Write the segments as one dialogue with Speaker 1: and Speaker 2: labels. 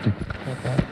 Speaker 1: Okay.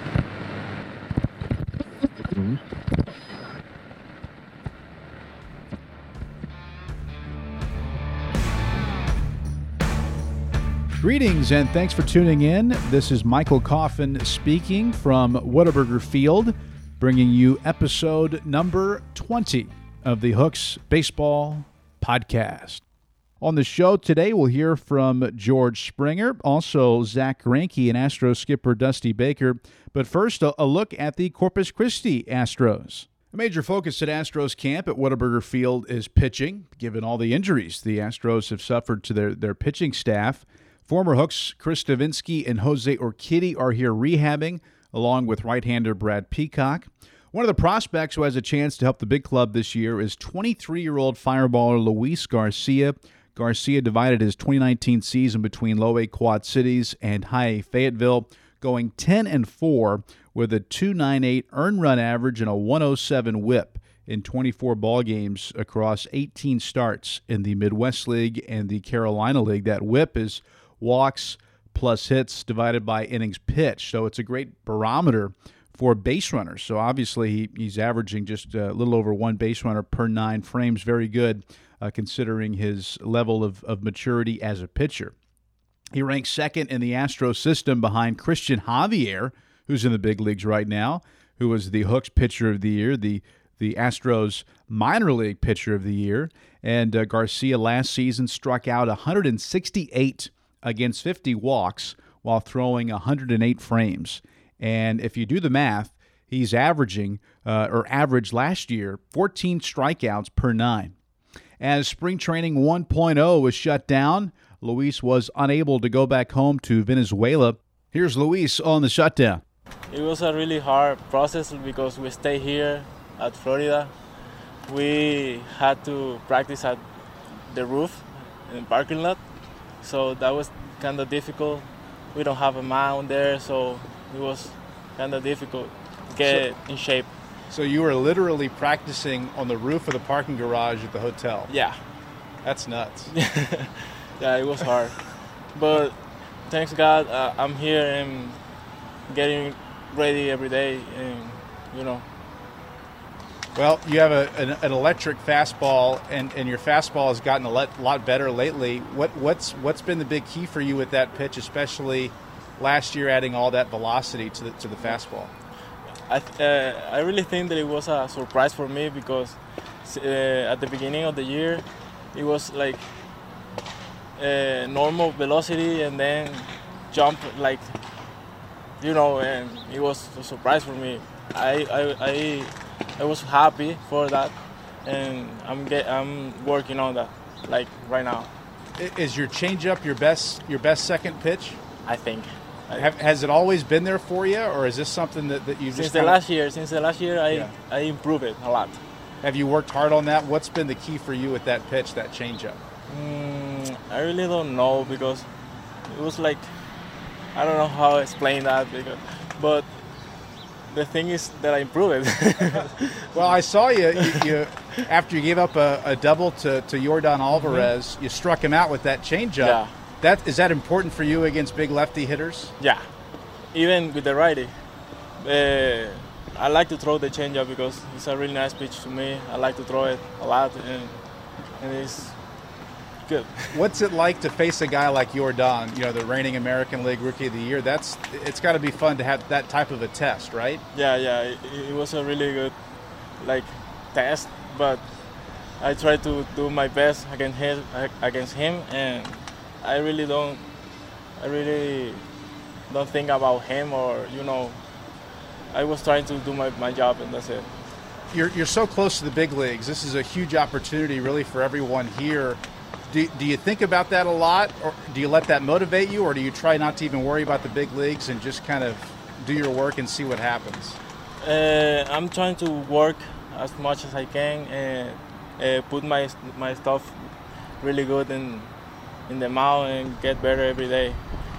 Speaker 2: Greetings and thanks for tuning in. This is Michael Coffin speaking from Whataburger Field, bringing you episode number 20 of the Hooks Baseball Podcast. On the show today, we'll hear from George Springer, also Zach Greinke and Astros skipper Dusty Baker. But first, a look at the Corpus Christi Astros. A major focus at Astros camp at Whataburger Field is pitching, given all the injuries the Astros have suffered to their pitching staff. Former Hooks Chris Stavinsky and Jose Urquidy are here rehabbing, along with right-hander Brad Peacock. One of the prospects who has a chance to help the big club this year is 23-year-old fireballer Luis Garcia. Garcia divided his 2019 season between Low-A Quad Cities and High-A Fayetteville, going 10-4 with a .298 earned run average and a .107 whip in 24 ball games across 18 starts in the Midwest League and the Carolina League. That whip is walks plus hits divided by innings pitched. So it's a great barometer for base runners. So obviously he's averaging just a little over one base runner per 9 frames. Very good considering his level of maturity as a pitcher. He ranks second in the Astros system behind Christian Javier, who's in the big leagues right now, who was the Hooks pitcher of the year, the Astros minor league pitcher of the year. And Garcia last season struck out 168 against 50 walks while throwing 108 frames. And if you do the math, he's averaged last year 14 strikeouts per 9. As spring training 1.0 was shut down, Luis was unable to go back home to Venezuela. Here's Luis on the shutdown.
Speaker 3: It was a really hard process because we stay here at Florida. We had to practice at the roof in the parking lot. So that was kind of difficult. We don't have a mound there, so it was kind of difficult to get in shape.
Speaker 2: So you were literally practicing on the roof of the parking garage at the hotel?
Speaker 3: Yeah.
Speaker 2: That's nuts.
Speaker 3: Yeah, it was hard. But thanks God, I'm here and getting ready every day, and
Speaker 2: Well, you have an electric fastball, and your fastball has gotten a lot better lately. What's been the big key for you with that pitch, especially last year, adding all that velocity to the fastball?
Speaker 3: I really think that it was a surprise for me because at the beginning of the year, it was like normal velocity and then jump and it was a surprise for me. I was happy for that, and I'm working on that, like right now.
Speaker 2: Is your changeup your best second pitch?
Speaker 3: I think.
Speaker 2: Has it always been there for you, or is this something that you just
Speaker 3: since the last year? I improved it a lot.
Speaker 2: Have you worked hard on that? What's been the key for you with that pitch, that changeup?
Speaker 3: I really don't know because it was like I don't know how to explain that but. The thing is that I improved it.
Speaker 2: Well, I saw you after you gave up a double to Yordan Alvarez, you struck him out with that changeup.
Speaker 3: Yeah.
Speaker 2: Is that important for you against big lefty hitters?
Speaker 3: Yeah, even with the righty. I like to throw the changeup because it's a really nice pitch to me. I like to throw it a lot, and it's good.
Speaker 2: What's it like to face a guy like Yordan, the reigning American League Rookie of the Year? It's got to be fun to have that type of a test, right?
Speaker 3: Yeah. It was a really good test, but I try to do my best against him, and I really don't think about him or I was trying to do my job, and that's it.
Speaker 2: You're so close to the big leagues. This is a huge opportunity, really, for everyone here. Do you think about that a lot, or do you let that motivate you, or do you try not to even worry about the big leagues and just kind of do your work and see what happens?
Speaker 3: I'm trying to work as much as I can and put my stuff really good in the mound and get better every day.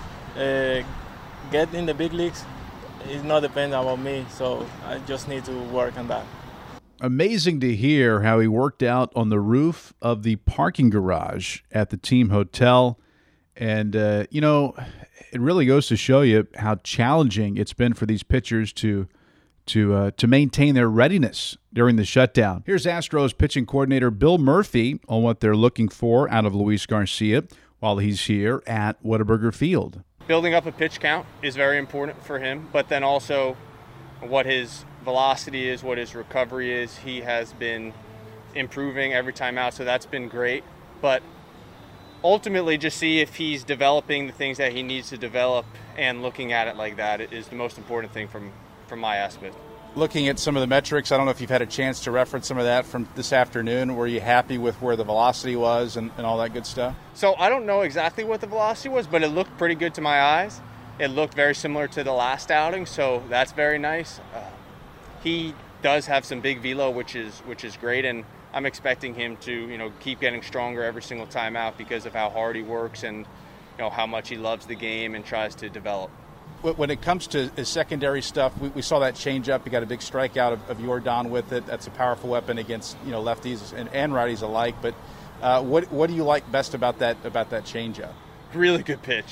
Speaker 3: Get in the big leagues is not dependent on me, so I just need to work on that.
Speaker 2: Amazing to hear how he worked out on the roof of the parking garage at the team hotel And, it really goes to show you how challenging it's been for these pitchers to maintain their readiness during the shutdown. Here's Astros pitching coordinator Bill Murphy on what they're looking for out of Luis Garcia while he's here at Whataburger Field.
Speaker 1: Building up a pitch count is very important for him, but then also what his velocity is, what his recovery is. He has been improving every time out, so that's been great. But ultimately, just see if he's developing the things that he needs to develop, and looking at it like that is the most important thing from my aspect.
Speaker 4: Looking at some of the metrics, I don't know if you've had a chance to reference some of that from this afternoon. Were you happy with where the velocity was and all that good stuff?
Speaker 1: So I don't know exactly what the velocity was, but it looked pretty good to my eyes. It looked very similar to the last outing, so that's very nice. He does have some big velo, which is great, and I'm expecting him to keep getting stronger every single time out because of how hard he works and how much he loves the game and tries to develop.
Speaker 4: When it comes to his secondary stuff, we saw that change up. He got a big strikeout of Yordan with it. That's a powerful weapon against lefties and righties alike. But what do you like best about that change up?
Speaker 1: Really good pitch.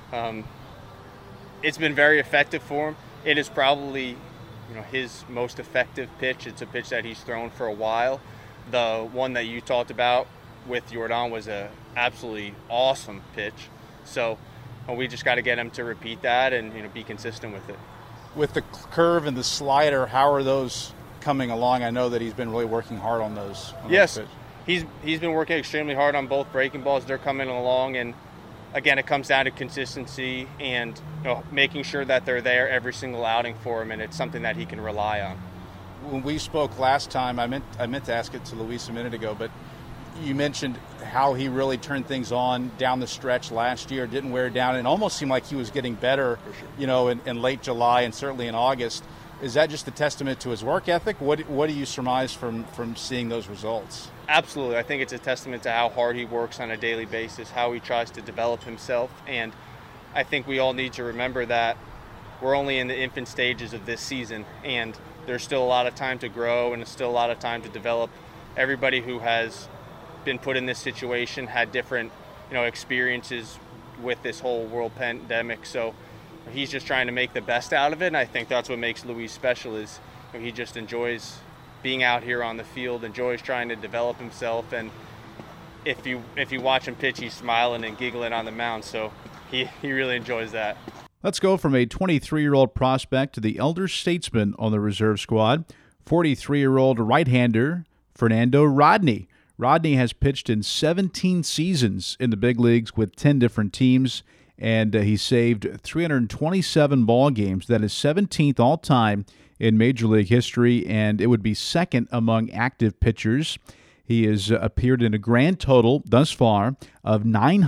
Speaker 1: It's been very effective for him. It is probably his most effective pitch. It's a pitch that he's thrown for a while. The one that you talked about with Yordan was a absolutely awesome pitch. So we just got to get him to repeat that and be consistent with it.
Speaker 4: With the curve and the slider, how are those coming along? I know that he's been really working hard on those.
Speaker 1: Yes, he's been working extremely hard on both breaking balls. They're coming along, and again, it comes down to consistency and making sure that they're there every single outing for him, and it's something that he can rely on.
Speaker 4: When we spoke last time, I meant to ask it to Luis a minute ago, but you mentioned how he really turned things on down the stretch last year, didn't wear down, and almost seemed like he was getting better, in late July and certainly in August. Is that just a testament to his work ethic? What do you surmise from seeing those results?
Speaker 1: Absolutely. I think it's a testament to how hard he works on a daily basis, how he tries to develop himself, and I think we all need to remember that we're only in the infant stages of this season, and there's still a lot of time to grow and there's still a lot of time to develop. Everybody who has been put in this situation had different experiences with this whole world pandemic, so he's just trying to make the best out of it, and I think that's what makes Luis special is he just enjoys being out here on the field, enjoys trying to develop himself, and if you watch him pitch, he's smiling and giggling on the mound, so he really enjoys that.
Speaker 2: Let's go from a 23-year-old prospect to the elder statesman on the reserve squad, 43-year-old right-hander Fernando Rodney. Rodney has pitched in 17 seasons in the big leagues with 10 different teams, and he saved 327 ball games. That is 17th all-time in Major League history, and it would be second among active pitchers. He has appeared in a grand total thus far of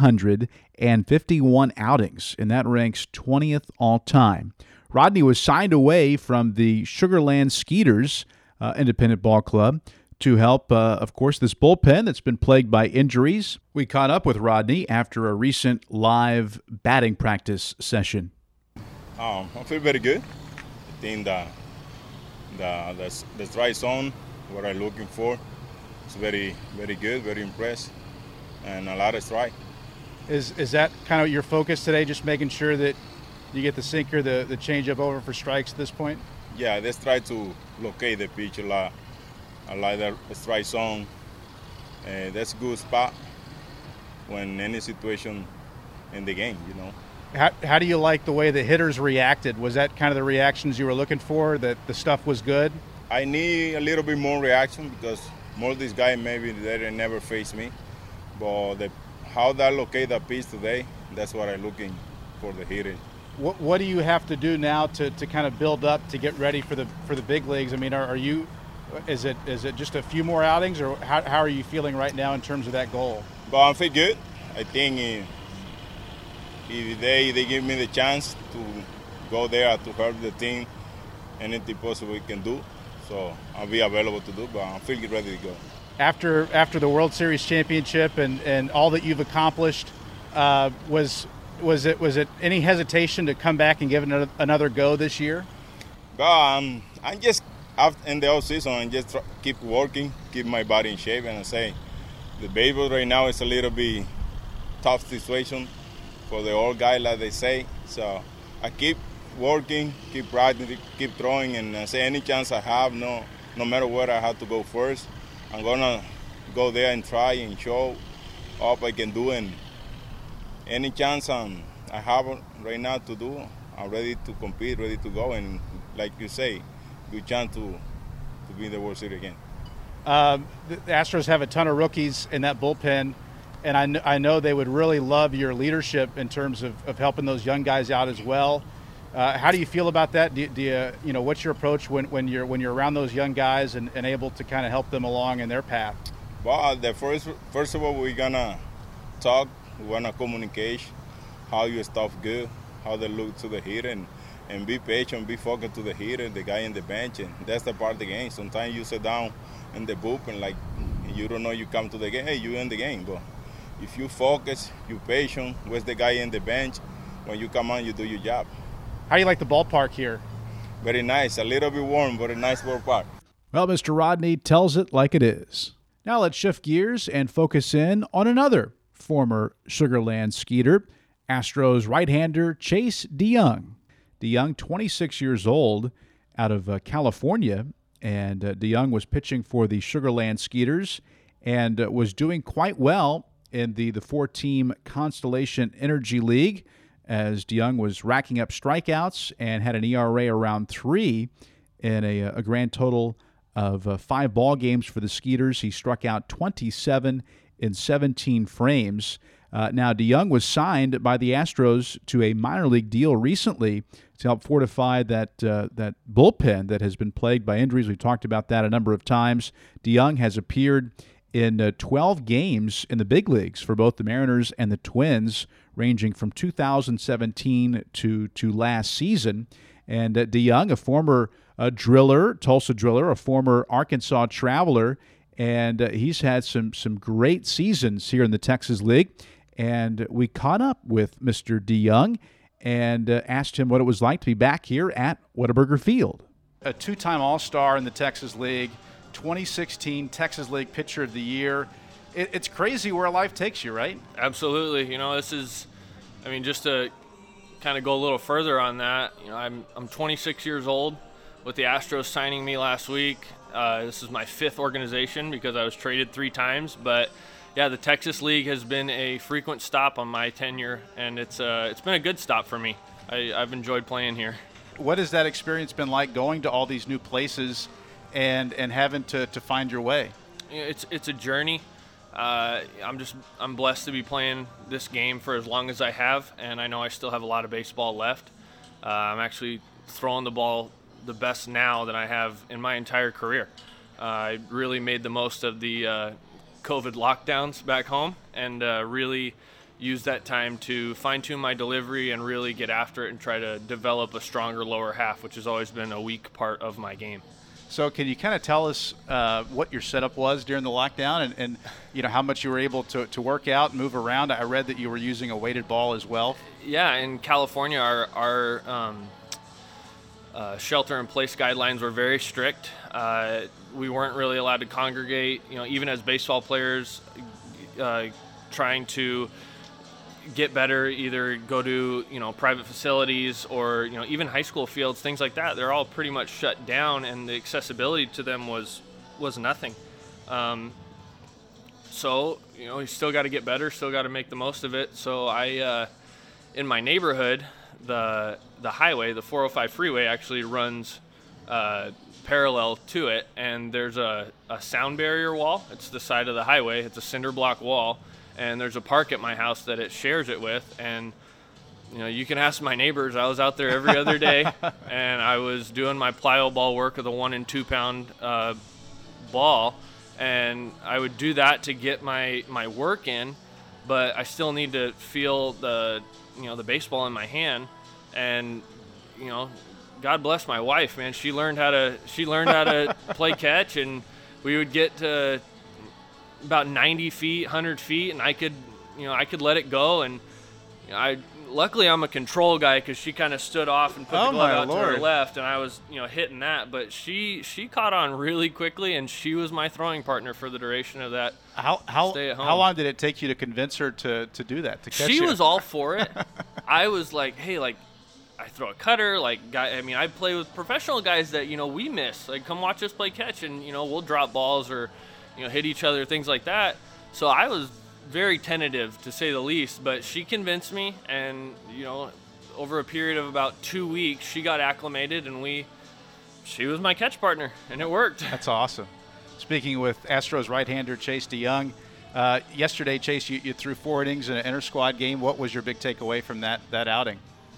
Speaker 2: 951 outings, and that ranks 20th all-time. Rodney was signed away from the Sugar Land Skeeters independent ball club to help, of course, this bullpen that's been plagued by injuries. We caught up with Rodney after a recent live batting practice session.
Speaker 5: I feel very good. I think the strike zone, what I'm looking for, is very, very good, very impressed, and a lot of strike.
Speaker 4: Is that kind of your focus today, just making sure that you get the sinker, the changeup over for strikes at this point?
Speaker 5: Yeah, let's try to locate the pitch a lot. I like the strike zone. That's a good spot when any situation in the game,
Speaker 4: How do you like the way the hitters reacted? Was that kind of the reactions you were looking for, that the stuff was good?
Speaker 5: I need a little bit more reaction because more of these guys maybe they never face me. But how they locate the pitch today, that's what I'm looking for the hitters.
Speaker 4: What do you have to do now to kind of build up to get ready for the big leagues? I mean, are you... Is it just a few more outings, or how are you feeling right now in terms of that goal?
Speaker 5: But I feel good. I think if they give me the chance to go there to help the team, anything possible we can do. So I'll be available to do, but I feel ready to go.
Speaker 4: After the World Series championship and all that you've accomplished, was it any hesitation to come back and give it another go this year?
Speaker 5: I'm just out in the off season and just keep working, keep my body in shape, and I say the baseball right now is a little bit tough situation, for the old guy, like they say. So I keep working, keep practicing, keep throwing, and I say any chance I have, no matter where I have to go first, I'm gonna go there and try and show up I can do. And any chance I have right now to do, I'm ready to compete, ready to go, and like you say, good chance to be in the World Series again.
Speaker 4: The Astros have a ton of rookies in that bullpen, and I know they would really love your leadership in terms of helping those young guys out as well. How do you feel about that? Do you what's your approach when you're around those young guys and able to kind of help them along in their path?
Speaker 5: Well, first of all, we're gonna talk. We wanna communicate how your stuff good, how they look to the hitter, and be patient, be focused to the hitter, the guy in the bench, and that's the part of the game. Sometimes you sit down in the bullpen like you don't know you come to the game. Hey, you in the game, but if you focus, you patient. Where's the guy in the bench? When you come on, you do your job.
Speaker 4: How do you like the ballpark here?
Speaker 5: Very nice. A little bit warm, but a nice ballpark.
Speaker 2: Well, Mr. Rodney tells it like it is. Now let's shift gears and focus in on another former Sugar Land Skeeter, Astros right-hander Chase DeYoung. DeYoung, 26 years old, out of California, and DeYoung was pitching for the Sugar Land Skeeters and was doing quite well in the four-team Constellation Energy League, as DeYoung was racking up strikeouts and had an ERA around 3 in a grand total of 5 ball games for the Skeeters. He struck out 27 in 17 frames. Now, DeYoung was signed by the Astros to a minor league deal recently to help fortify that bullpen that has been plagued by injuries. We've talked about that a number of times. DeYoung has appeared in 12 games in the big leagues for both the Mariners and the Twins, ranging from 2017 to last season. And DeYoung, a former driller, Tulsa driller, a former Arkansas Traveler, and he's had some great seasons here in the Texas League. And we caught up with Mr. DeYoung and asked him what it was like to be back here at Whataburger Field.
Speaker 4: A two-time All-Star in the Texas League, 2016 Texas League Pitcher of the Year. It's crazy where life takes you, right?
Speaker 6: Absolutely. This is, just to kind of go a little further on that, I'm 26 years old with the Astros signing me last week. This is my 5th organization because I was traded 3 times, but yeah, the Texas League has been a frequent stop on my tenure, and it's been a good stop for me. I've enjoyed playing here.
Speaker 4: What has that experience been like, going to all these new places and having to find your way?
Speaker 6: It's a journey. I'm blessed to be playing this game for as long as I have, and I know I still have a lot of baseball left. I'm actually throwing the ball the best now than I have in my entire career. I really made the most of the COVID lockdowns back home and really used that time to fine-tune my delivery and really get after it and try to develop a stronger lower half, which has always been a weak part of my game.
Speaker 4: So can you kind of tell us what your setup was during the lockdown and how much you were able to work out and move around? I read that you were using a weighted ball as well.
Speaker 6: Yeah, in California, our shelter-in-place guidelines were very strict. We weren't really allowed to congregate. Even as baseball players, trying to get better, either go to private facilities or even high school fields, things like that. They're all pretty much shut down, and the accessibility to them was nothing. So you still got to get better, still got to make the most of it. So I, in my neighborhood, the highway, the 405 freeway, actually runs parallel to it, and there's a sound barrier wall. It's the side of the highway. It's a cinder block wall. And there's a park at my house that it shares it with, and you can ask my neighbors. I was out there every other day, and I was doing my plyo ball work with a 1 and 2 pound ball, and I would do that to get my work in, but I still need to feel the baseball in my hand, and God bless my wife, man. She learned how to play catch, and we would get to about 90 feet, 100 feet, and I could let it go, and Luckily, I'm a control guy because she kind of stood off and put the glove out to her left, and I was, hitting that. But she caught on really quickly, and she was my throwing partner for the duration of that stay at home.
Speaker 2: How long did it take you to convince her to do that, to catch
Speaker 6: She
Speaker 2: you?
Speaker 6: was all for it. I was like, hey, I throw a cutter. I play with professional guys that, we miss. Come watch us play catch, and, we'll drop balls or, hit each other, things like that. So I was very tentative, to say the least, but she convinced me, and over a period of about 2 weeks she got acclimated, and she was my catch partner, and it worked.
Speaker 2: That's awesome. Speaking with Astros right-hander Chase DeYoung, yesterday, Chase, you threw 4 innings in an inter-squad game. What was your big takeaway from that outing?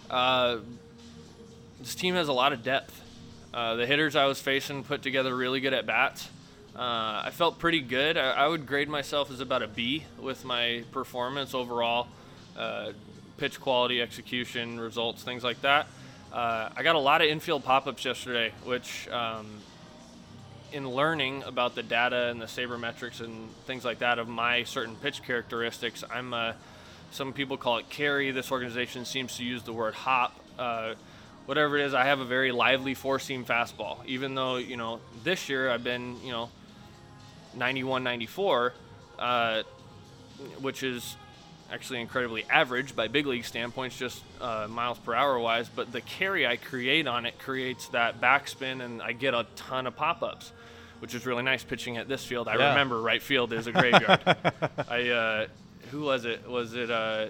Speaker 6: This team has a lot of depth. The hitters I was facing put together really good at bats. I felt pretty good. I would grade myself as about a B with my performance overall, pitch quality, execution, results, things like that. I got a lot of infield pop-ups yesterday, which in learning about the data and the sabermetrics and things like that of my certain pitch characteristics, some people call it carry. This organization seems to use the word hop. Whatever it is, I have a very lively four-seam fastball. Even though, this year I've been, 91, 94, which is actually incredibly average by big league standpoints, just miles per hour wise. But the carry I create on it creates that backspin, and I get a ton of pop-ups, which is really nice pitching at this field. I remember right field is a graveyard. Who was it? Was it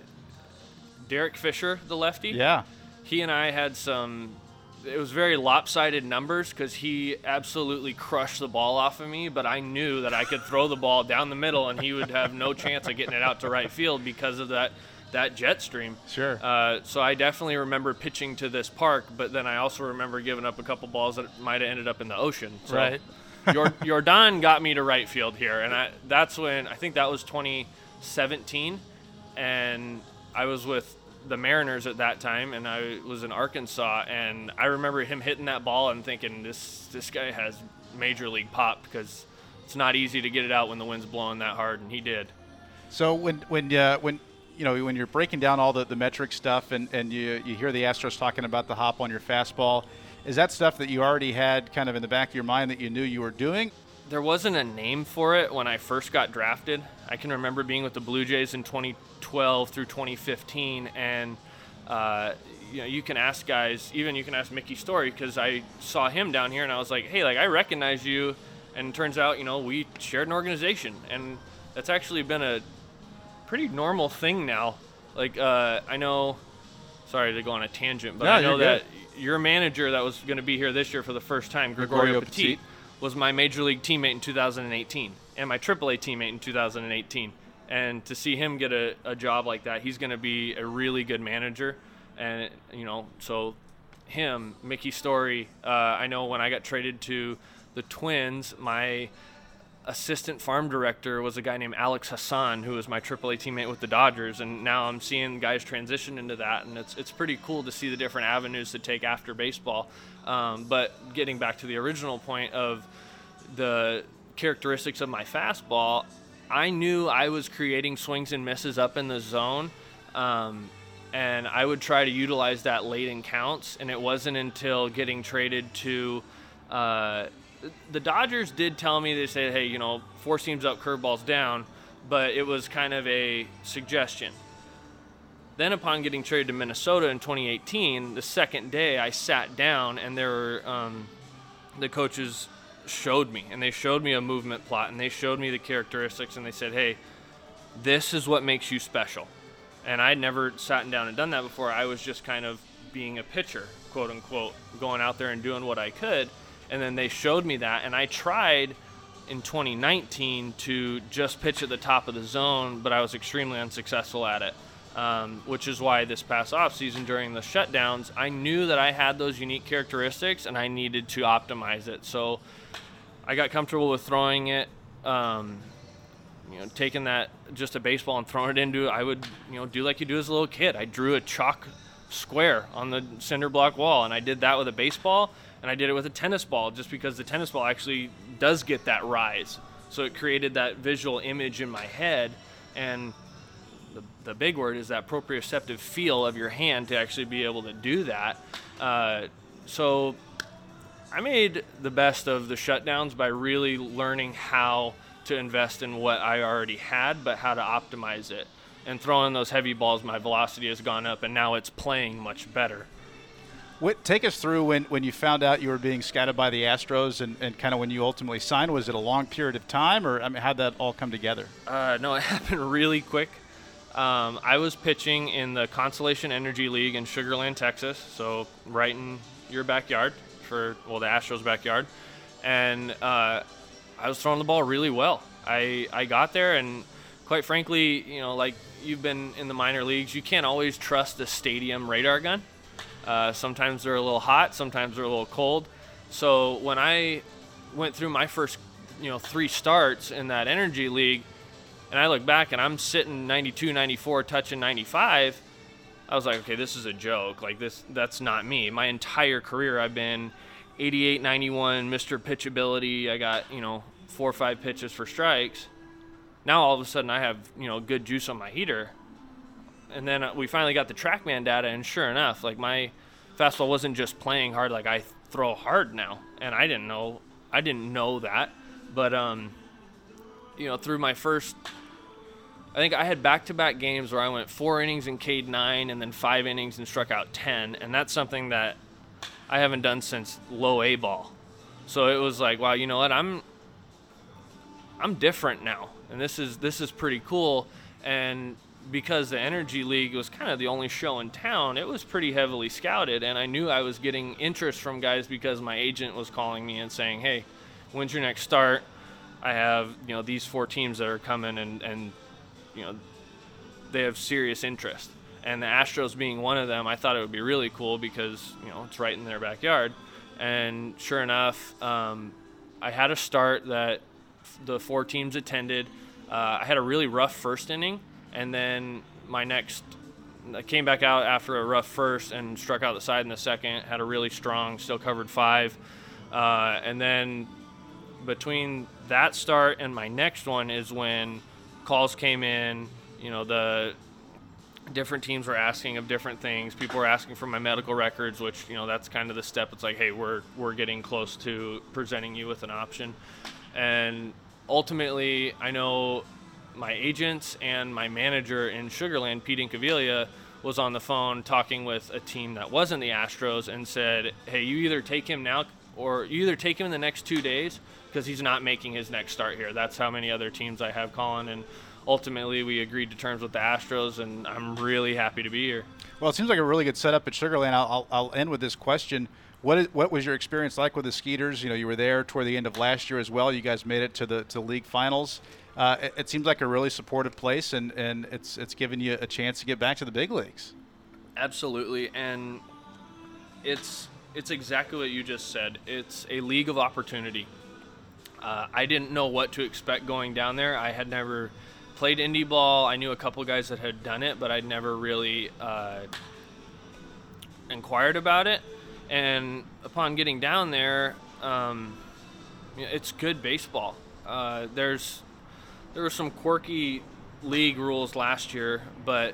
Speaker 6: Derek Fisher, the lefty?
Speaker 2: Yeah.
Speaker 6: He and I had it was very lopsided numbers because he absolutely crushed the ball off of me, but I knew that I could throw the ball down the middle and he would have no chance of getting it out to right field because of that jet stream.
Speaker 2: Sure.
Speaker 6: So I definitely remember pitching to this park, but then I also remember giving up a couple balls that might have ended up in the ocean. So
Speaker 2: right.
Speaker 6: Jordan got me to right field here, and that's when, I think that was 2017, and I was with the Mariners at that time, and I was in Arkansas, and I remember him hitting that ball and thinking, this guy has major league pop, because it's not easy to get it out when the wind's blowing that hard, and he did.
Speaker 2: So when you're breaking down all the metric stuff and you hear the Astros talking about the hop on your fastball, is that stuff that you already had kind of in the back of your mind that you knew you were doing?
Speaker 6: There wasn't a name for it when I first got drafted. I can remember being with the Blue Jays in 2012 through 2015, and you can ask guys, even you can ask Mickey Story, because I saw him down here and I was like, hey, I recognize you, and it turns out, we shared an organization, and that's actually been a pretty normal thing now. I know, sorry to go on a tangent, but I know that your manager that was going to be here this year for the first time, Gregorio Petit, was my major league teammate in 2018 and my AAA teammate in 2018. And to see him get a job like that, he's going to be a really good manager. And, so him, Mickey Story, I know when I got traded to the Twins, my assistant farm director was a guy named Alex Hassan, who was my AAA teammate with the Dodgers, and now I'm seeing guys transition into that, and it's pretty cool to see the different avenues to take after baseball. But getting back to the original point of the characteristics of my fastball, I knew I was creating swings and misses up in the zone, and I would try to utilize that late in counts, and it wasn't until getting traded to the Dodgers did tell me, they said, hey, four seams up, curveballs down, but it was kind of a suggestion. Then upon getting traded to Minnesota in 2018, the second day I sat down, and there were the coaches showed me, and they showed me a movement plot, and they showed me the characteristics, and they said, hey, this is what makes you special. And I'd never sat down and done that before. I was just kind of being a pitcher, quote unquote, going out there and doing what I could. And then they showed me that, and I tried in 2019 to just pitch at the top of the zone, but I was extremely unsuccessful at it, which is why this past offseason during the shutdowns, I knew that I had those unique characteristics, and I needed to optimize it. So I got comfortable with throwing it, taking that just a baseball and throwing it into, I would, do like you do as a little kid. I drew a chalk square on the cinder block wall, and I did that with a baseball. And I did it with a tennis ball just because the tennis ball actually does get that rise. So it created that visual image in my head. And the big word is that proprioceptive feel of your hand to actually be able to do that. So I made the best of the shutdowns by really learning how to invest in what I already had, but how to optimize it. And throwing those heavy balls, my velocity has gone up, and now it's playing much better.
Speaker 2: Take us through when you found out you were being scouted by the Astros and kind of when you ultimately signed. Was it a long period of time, or how'd that all come together?
Speaker 6: No, it happened really quick. I was pitching in the Constellation Energy League in Sugar Land, Texas, so right in your backyard, the Astros' backyard. And I was throwing the ball really well. I got there, and quite frankly, like you've been in the minor leagues, you can't always trust the stadium radar gun. Sometimes they're a little hot, sometimes they're a little cold. So when I went through my first, 3 starts in that energy league, and I look back and I'm sitting 92, 94, touching 95, I was like, okay, this is a joke. Like that's not me. My entire career I've been 88, 91, Mr. Pitchability. I got, 4 or 5 pitches for strikes. Now all of a sudden I have, good juice on my heater. And then we finally got the TrackMan data, and sure enough, like my fastball wasn't just playing hard. Like I throw hard now, and I didn't know that. But through my first, I think I had back-to-back games where I went 4 innings and K'd 9, and then 5 innings and struck out 10, and that's something that I haven't done since low A ball. So it was like, wow, you know what? I'm different now, and this is pretty cool. And because the Energy League was kind of the only show in town, it was pretty heavily scouted, and I knew I was getting interest from guys because my agent was calling me and saying, hey, when's your next start? I have, these 4 teams that are coming, and they have serious interest. And the Astros being one of them, I thought it would be really cool because, it's right in their backyard. And sure enough, I had a start that the 4 teams attended. I had a really rough first inning. And then I came back out after a rough first and struck out the side in the second, had a really strong, still covered 5. And then between that start and my next one is when calls came in. The different teams were asking of different things. People were asking for my medical records, which, that's kind of the step. It's like, hey, we're getting close to presenting you with an option. And ultimately, I know my agents and my manager in Sugar Land, Pete Incaviglia, was on the phone talking with a team that wasn't the Astros and said, hey, you either take him now or you either take him in the next 2 days because he's not making his next start here. That's how many other teams I have calling. And ultimately we agreed to terms with the Astros, and I'm really happy to be here.
Speaker 2: Well, it seems like a really good setup at Sugar Land. I'll end with this question. What was your experience like with the Skeeters? You were there toward the end of last year as well. You guys made it to the league finals. It seems like a really supportive place, and it's given you a chance to get back to the big leagues.
Speaker 6: Absolutely, and it's exactly what you just said. It's a league of opportunity. I didn't know what to expect going down there. I had never played indie ball. I knew a couple guys that had done it, but I'd never really inquired about it. And upon getting down there, it's good baseball. There were some quirky league rules last year, but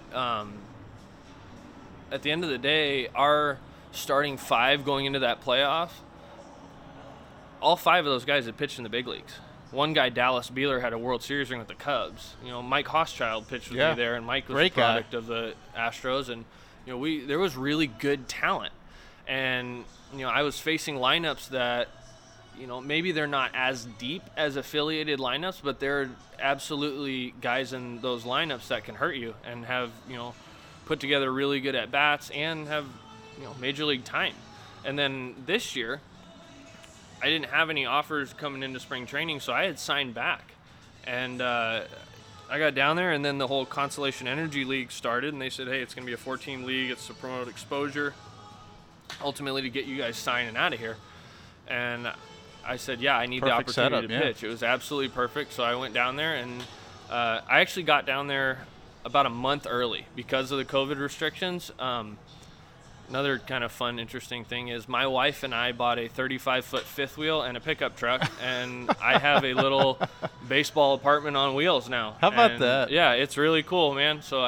Speaker 6: at the end of the day, our starting 5 going into that playoff, all 5 of those guys had pitched in the big leagues. One guy, Dallas Beeler, had a World Series ring with the Cubs. Mike Hochschild pitched with me there, and Mike was
Speaker 2: Great
Speaker 6: a product of the Astros. And there was really good talent. And I was facing lineups that maybe they're not as deep as affiliated lineups, but there are absolutely guys in those lineups that can hurt you and have put together really good at bats and have major league time. And then this year, I didn't have any offers coming into spring training, so I had signed back. And I got down there, and then the whole Constellation Energy League started, and they said, hey, it's going to be a 4-team league. It's to promote exposure, ultimately to get you guys signing out of here. And I said, yeah, I need the opportunity to pitch. It was absolutely perfect. So I went down there, and I actually got down there about a month early because of the COVID restrictions. another kind of fun, interesting thing is my wife and I bought a 35-foot fifth wheel and a pickup truck, and I have a little baseball apartment on wheels now.
Speaker 2: How about that?
Speaker 6: Yeah, it's really cool, man. So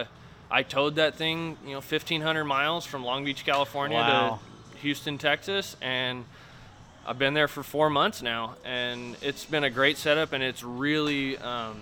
Speaker 6: I towed that thing, 1,500 miles from Long Beach, California to Houston, Texas, and I've been there for 4 months now, and it's been a great setup, and it's really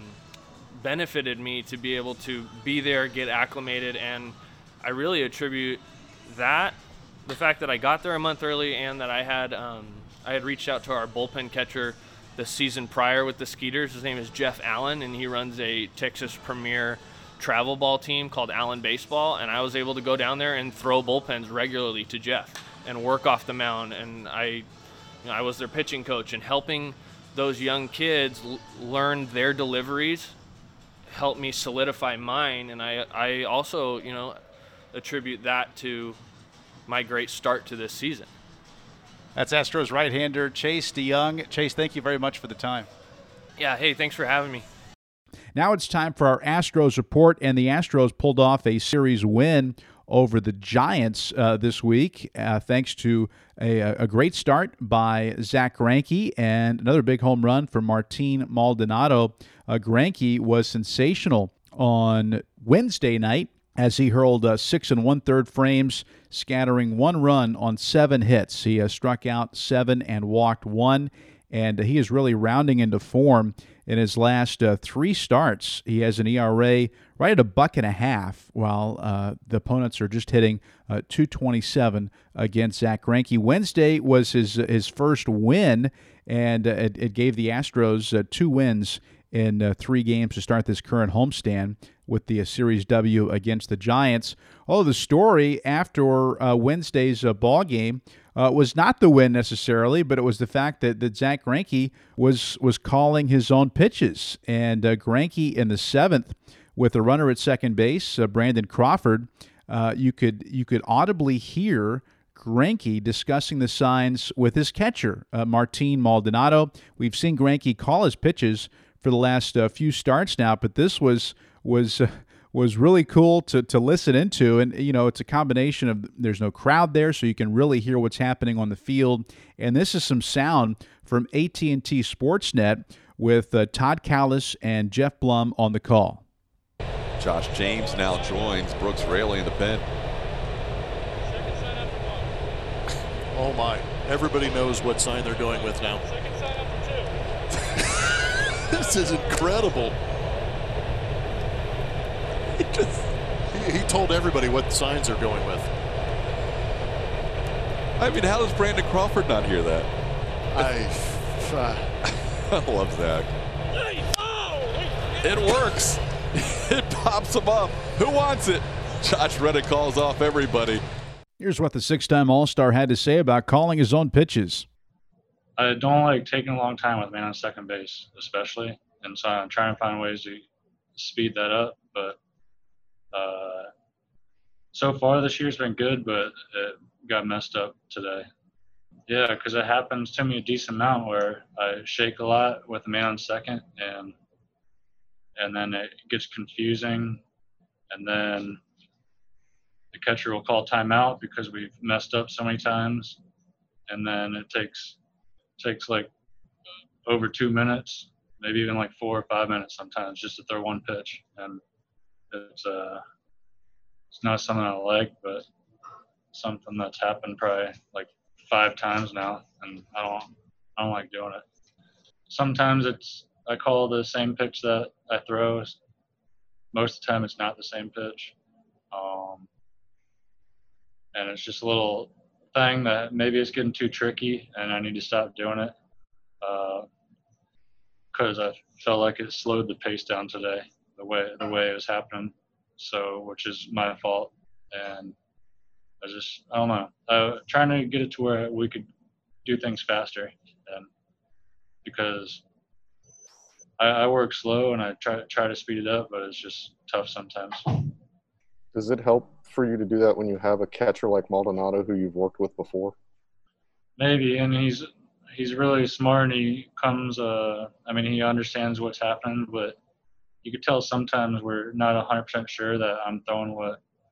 Speaker 6: benefited me to be able to be there, get acclimated, and I really attribute that, the fact that I got there a month early, and that I had reached out to our bullpen catcher the season prior with the Skeeters. His name is Jeff Allen, and he runs a Texas Premier travel ball team called Allen Baseball, and I was able to go down there and throw bullpens regularly to Jeff and work off the mound, and I was their pitching coach, and helping those young kids learn their deliveries helped me solidify mine, and I also, attribute that to my great start to this season.
Speaker 2: That's Astros right-hander Chase DeYoung. Chase, thank you very much for the time.
Speaker 6: Yeah, hey, thanks for having me.
Speaker 2: Now it's time for our Astros report, and the Astros pulled off a series win over the Giants this week, thanks to a great start by Zack Greinke and another big home run from Martin Maldonado. Greinke was sensational on Wednesday night as he hurled 6 1/3 frames, scattering 1 run on 7 hits. He struck out 7 and walked 1, and he is really rounding into form in his last 3 starts. He has an ERA right at $1.50, while the opponents are just hitting .227 against Zack Greinke. Wednesday was his first win, and it gave the Astros 2 wins in 3 games to start this current homestand with the Series W against the Giants. The story after Wednesday's ball game was not the win necessarily, but it was the fact that Zack Greinke was calling his own pitches. And Greinke in the 7th, with a runner at second base, Brandon Crawford, you could audibly hear Greinke discussing the signs with his catcher, Martin Maldonado. We've seen Greinke call his pitches for the last few starts now, but this was really cool to listen into. And it's a combination of, there's no crowd there, so you can really hear what's happening on the field. And this is some sound from AT&T Sportsnet with Todd Kalas and Jeff Blum on the call.
Speaker 7: Josh James now joins Brooks Raley in the pen.
Speaker 8: Oh my, everybody knows what sign they're going with now. This is incredible. He told everybody what signs they're going with.
Speaker 7: I mean, how does Brandon Crawford not hear that? I love Zach. It works. It pops him up. Who wants it? Josh Reddick calls off everybody.
Speaker 2: Here's what the 6-time All-Star had to say about calling his own pitches.
Speaker 9: I don't like taking a long time with man on second base, especially. And so I'm trying to find ways to speed that up. But so far this year's been good, but it got messed up today. Yeah, because it happens to me a decent amount where I shake a lot with the man on second, and then it gets confusing, and then the catcher will call timeout because we've messed up so many times, and then it takes like over 2 minutes, maybe even like 4 or 5 minutes sometimes, just to throw one pitch. And it's not something I like, but something that's happened probably like 5 times now, and I don't like doing it. Sometimes I call the same pitch that I throw. Most of the time it's not the same pitch. And it's just a little thing that maybe it's getting too tricky and I need to stop doing it. Because I felt like it slowed the pace down today, the way it was happening. So, which is my fault. And I don't know. Trying to get it to where we could do things faster. And because I work slow and I try to speed it up, but it's just tough sometimes.
Speaker 10: Does it help for you to do that when you have a catcher like Maldonado who you've worked with before?
Speaker 9: Maybe, and he's really smart, and he comes. He understands what's happening, but you could tell sometimes we're not 100% sure that I'm throwing what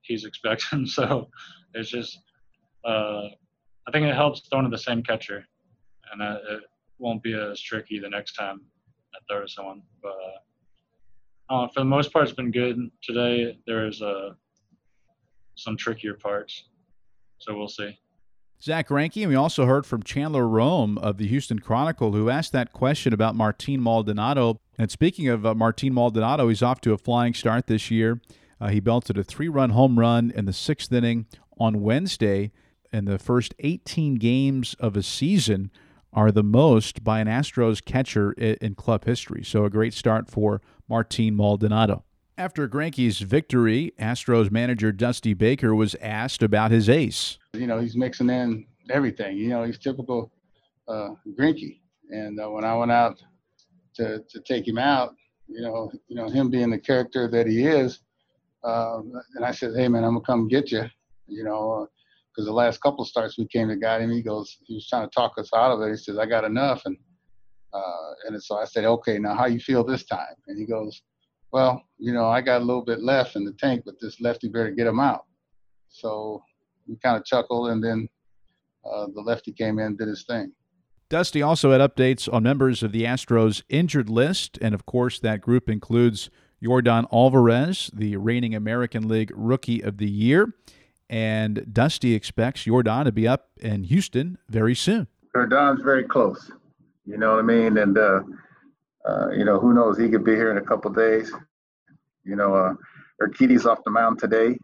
Speaker 9: he's expecting. So it's just, I think it helps throwing to the same catcher, and it won't be as tricky the next time I throw to someone. But for the most part, it's been good. Today there's some trickier parts, so we'll see.
Speaker 2: Zach Greinke, and we also heard from Chandler Rome of the Houston Chronicle, who asked that question about Martin Maldonado. And speaking of Martin Maldonado, he's off to a flying start this year. He belted a 3-run home run in the 6th inning on Wednesday, and the first 18 games of a season are the most by an Astros catcher in club history. So a great start for Martin Maldonado. After Greinke's victory, Astros manager Dusty Baker was asked about his ace.
Speaker 11: He's mixing in everything. He's typical Greinke. And when I went out to take him out, him being the character that he is, and I said, hey, man, I'm going to come get you, because the last couple of starts we came to got him. He was trying to talk us out of it. He says, I got enough. And so I said, okay, now how you feel this time? And he goes, well, I got a little bit left in the tank, but this lefty better get him out. So we kind of chuckled, and then the lefty came in and did his thing.
Speaker 2: Dusty also had updates on members of the Astros injured list, and of course that group includes Yordan Alvarez, the reigning American League Rookie of the Year, and Dusty expects Yordan to be up in Houston very soon.
Speaker 11: Yordan's very close, you know what I mean? And, who knows, he could be here in a couple of days. Urquidy's off the mound today.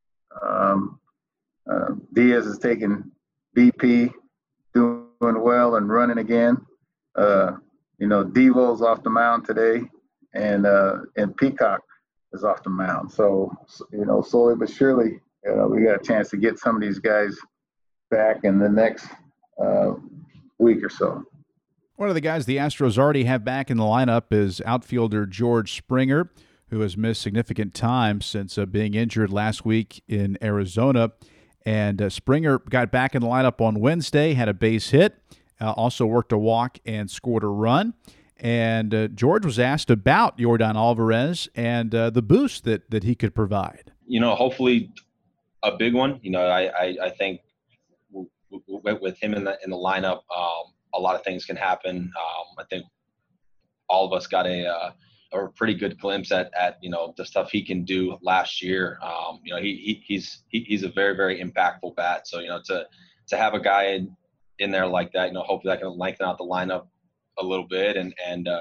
Speaker 11: Diaz is taking BP, doing well and running again. Devo's off the mound today, and Peacock is off the mound. So slowly but surely, we got a chance to get some of these guys back in the next week or so.
Speaker 2: One of the guys the Astros already have back in the lineup is outfielder George Springer, who has missed significant time since being injured last week in Arizona. And Springer got back in the lineup on Wednesday, had a base hit, also worked a walk and scored a run. And George was asked about Yordan Alvarez and the boost that he could provide.
Speaker 12: Hopefully a big one. I think with him in the lineup, a lot of things can happen. I think all of us got a pretty good glimpse at the stuff he can do last year. He's a very, very impactful bat. So to have a guy in there like that, hopefully that can lengthen out the lineup a little bit and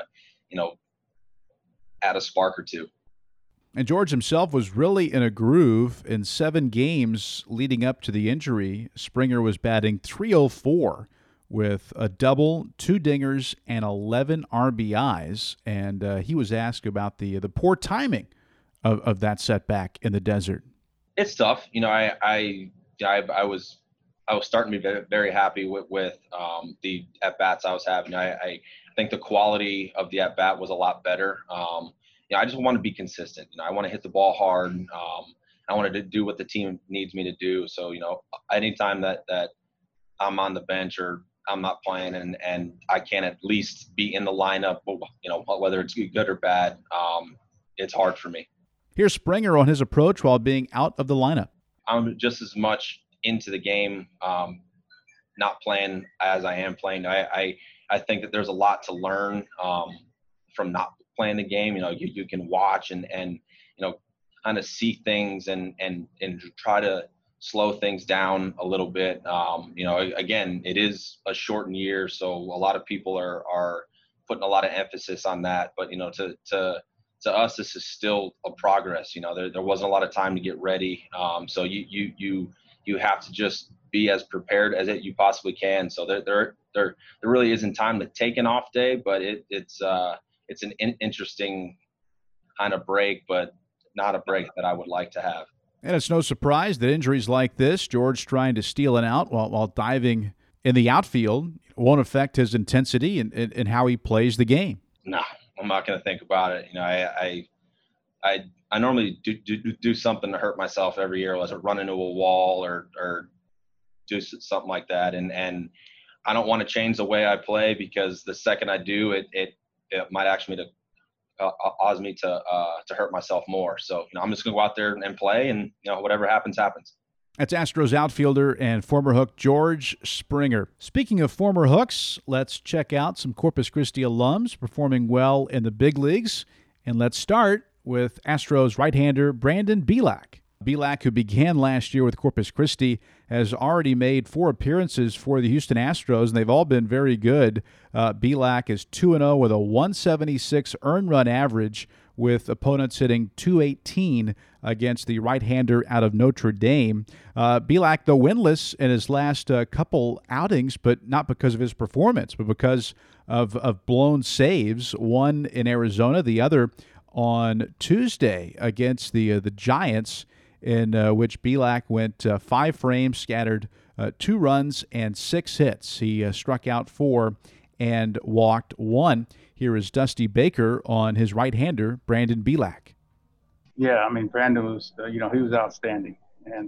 Speaker 12: add a spark or two.
Speaker 2: And George himself was really in a groove in 7 games leading up to the injury. Springer was batting .304 with a double, 2 dingers, and 11 RBIs. And he was asked about the poor timing of that setback in the desert.
Speaker 12: It's tough. I was starting to be very, very happy with the at-bats I was having. I think the quality of the at-bat was a lot better. I just want to be consistent. I want to hit the ball hard. I wanted to do what the team needs me to do. So, anytime that I'm on the bench or I'm not playing and I can at least be in the lineup, whether it's good or bad, it's hard for me.
Speaker 2: Here's Springer on his approach while being out of the lineup.
Speaker 12: I'm just as much into the game, not playing as I am playing. I think that there's a lot to learn from not playing the game. You can watch and kind of see things and try to slow things down a little bit. Again, it is a shortened year, so a lot of people are putting a lot of emphasis on that. But to us, this is still a progress. There wasn't a lot of time to get ready, so you have to just be as prepared as you possibly can. So there really isn't time to take an off day, but it's an interesting kind of break, but not a break that I would like to have.
Speaker 2: And it's no surprise that injuries like this, George trying to steal an out while diving in the outfield, won't affect his intensity and how he plays the game.
Speaker 12: No, I'm not going to think about it. I normally do something to hurt myself every year, whether run into a wall or do something like that. And I don't want to change the way I play, because the second I do, it might actually cause me to hurt myself more. So, I'm just going to go out there and play, and, whatever happens, happens.
Speaker 2: That's Astros outfielder and former Hook George Springer. Speaking of former Hooks, let's check out some Corpus Christi alums performing well in the big leagues. And let's start with Astros right-hander Brandon Bielak. Bielak, who began last year with Corpus Christi, has already made 4 appearances for the Houston Astros, and they've all been very good. Bielak is 2-0 with a 176 earned run average, with opponents hitting .218 against the right-hander out of Notre Dame. Bielak, though winless in his last couple outings, but not because of his performance, but because of blown saves, one in Arizona, the other on Tuesday against the Giants, in which Bielak went 5 frames, scattered 2 runs, and 6 hits. He struck out 4 and walked 1. Here is Dusty Baker on his right-hander, Brandon Bielak.
Speaker 11: Yeah, I mean, Brandon was, he was outstanding. And,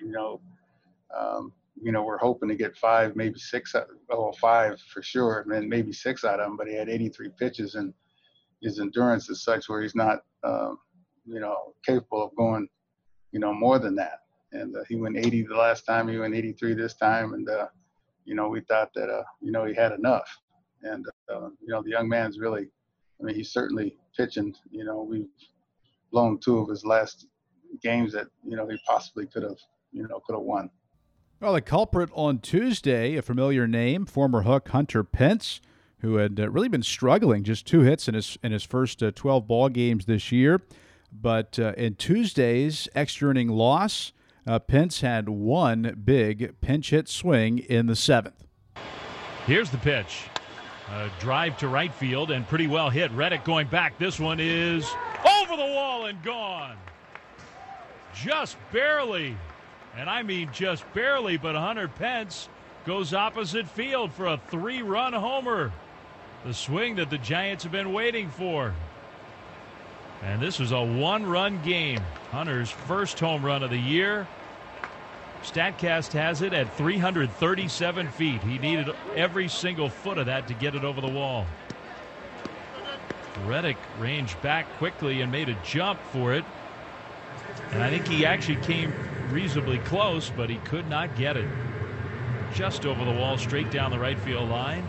Speaker 11: we're hoping to get 5, maybe 6, 5 for sure, and then maybe 6 out of him. But he had 83 pitches, and his endurance is such where he's not, capable of going, more than that. And he went 80 the last time. He went 83 this time. And, we thought that, he had enough. And, the young man's really, he's certainly pitching. We've blown 2 of his last games that, he possibly could have won.
Speaker 2: Well, the culprit on Tuesday, a familiar name, former Hook Hunter Pence, who had really been struggling, just 2 hits in his first 12 ball games this year. But in Tuesday's extra inning loss, Pence had 1 big pinch hit swing in the 7th.
Speaker 13: Here's the pitch. A drive to right field and pretty well hit. Reddick going back. This one is over the wall and gone. Just barely. And I mean just barely, but Hunter Pence goes opposite field for a 3-run homer. The swing that the Giants have been waiting for. And this was a 1-run game. Hunter's first home run of the year. StatCast has it at 337 feet. He needed every single foot of that to get it over the wall. Reddick ranged back quickly and made a jump for it. And I think he actually came reasonably close, but he could not get it. Just over the wall, straight down the right field line.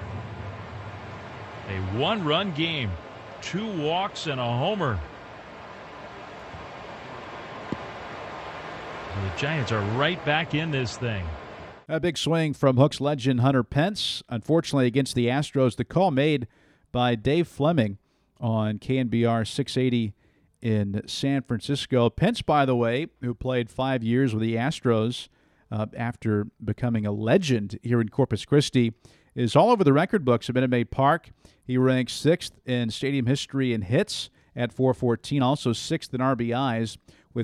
Speaker 13: A 1-run game. 2 walks and a homer. The Giants are right back in this thing.
Speaker 2: A big swing from Hooks legend Hunter Pence. Unfortunately, against the Astros, the call made by Dave Fleming on KNBR 680 in San Francisco. Pence, by the way, who played 5 years with the Astros after becoming a legend here in Corpus Christi, is all over the record books at Minute Maid Park. He ranks 6th in stadium history in hits at 414, also 6th in RBIs with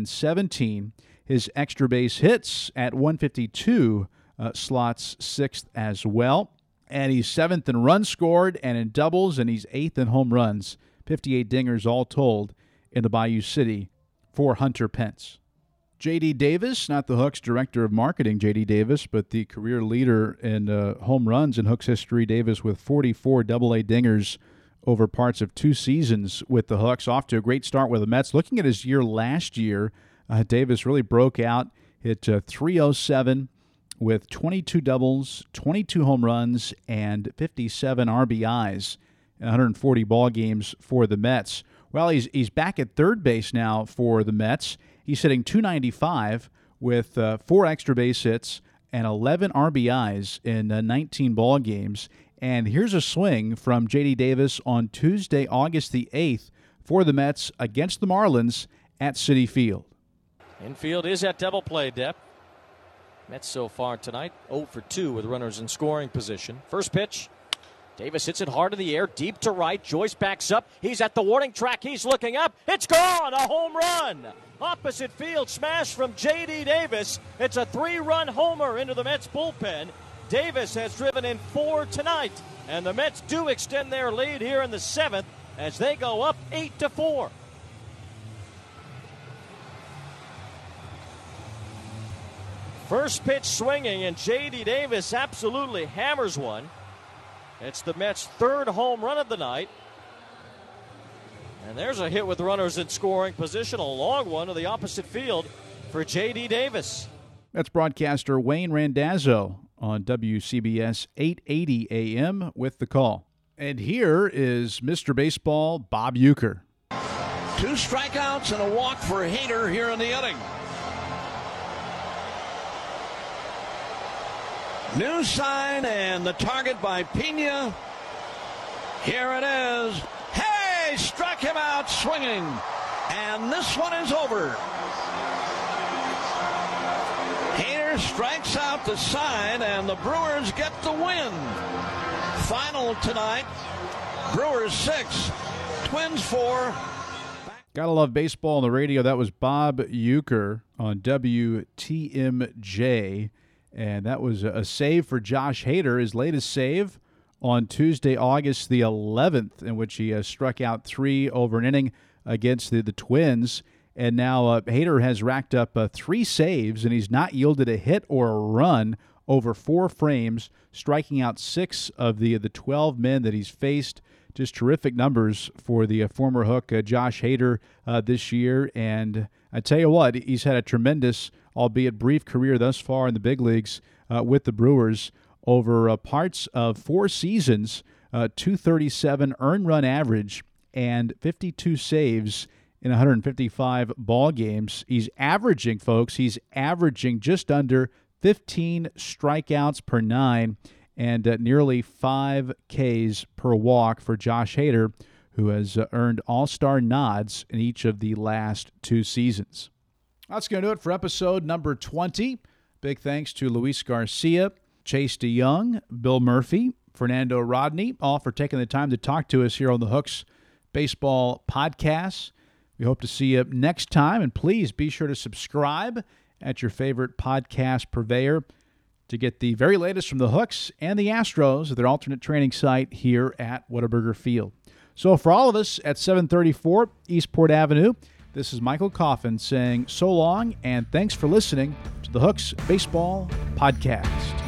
Speaker 2: 217. His extra base hits at 152 slots 6th as well. And he's 7th in runs scored and in doubles, and he's 8th in home runs. 58 dingers all told in the Bayou City for Hunter Pence. J.D. Davis, not the Hooks director of marketing, J.D. Davis, but the career leader in home runs in Hooks history. Davis with 44 AA dingers over parts of 2 seasons with the Hooks. Off to a great start with the Mets. Looking at his year last year, Davis really broke out, hit .307 with 22 doubles, 22 home runs, and 57 RBIs in 140 ball games for the Mets. Well, he's back at third base now for the Mets. He's hitting .295 with 4 extra base hits and 11 RBIs in 19 ball games. And here's a swing from J.D. Davis on Tuesday, August the 8th for the Mets against the Marlins at Citi Field.
Speaker 14: Infield is at double play depth. Mets so far tonight 0 for 2 with runners in scoring position. First pitch. Davis hits it hard in the air, deep to right. Joyce backs up. He's at the warning track. He's looking up. It's gone. A home run. Opposite field smash from J.D. Davis. It's a 3-run homer into the Mets bullpen. Davis has driven in 4 tonight, and the Mets do extend their lead here in the 7th as they go up 8-4. First pitch swinging, and J.D. Davis absolutely hammers one. It's the Mets' 3rd home run of the night. And there's a hit with runners in scoring position, a long one to the opposite field for J.D. Davis.
Speaker 2: That's broadcaster Wayne Randazzo on WCBS 880 AM with the call. And here is Mr. Baseball, Bob Uecker.
Speaker 15: 2 strikeouts and a walk for Hader here in the inning. New sign and the target by Pena. Here it is. Hey, struck him out swinging. And this one is over. Hader strikes out the sign, and the Brewers get the win. Final tonight, Brewers 6, Twins 4.
Speaker 2: Gotta love baseball on the radio. That was Bob Uecker on WTMJ. And that was a save for Josh Hader, his latest save on Tuesday, August the 11th, in which he struck out 3 over an inning against the Twins. And now Hader has racked up 3 saves, and he's not yielded a hit or a run over 4 frames, striking out 6 of the 12 men that he's faced. Just terrific numbers for the former Hook, Josh Hader, this year. And I tell you what, he's had a tremendous, albeit brief, career thus far in the big leagues with the Brewers. Over parts of 4 seasons, 237 earned run average and 52 saves in 155 ball games. He's averaging, folks, just under 15 strikeouts per 9 and nearly 5 Ks per walk for Josh Hader, who has earned all-star nods in each of the last 2 seasons. That's going to do it for episode number 20. Big thanks to Luis Garcia, Chase DeYoung, Bill Murphy, Fernando Rodney, all for taking the time to talk to us here on the Hooks Baseball Podcast. We hope to see you next time, and please be sure to subscribe at your favorite podcast purveyor to get the very latest from the Hooks and the Astros at their alternate training site here at Whataburger Field. So for all of us at 734 Eastport Avenue, this is Michael Coffin saying so long and thanks for listening to the Hooks Baseball Podcast.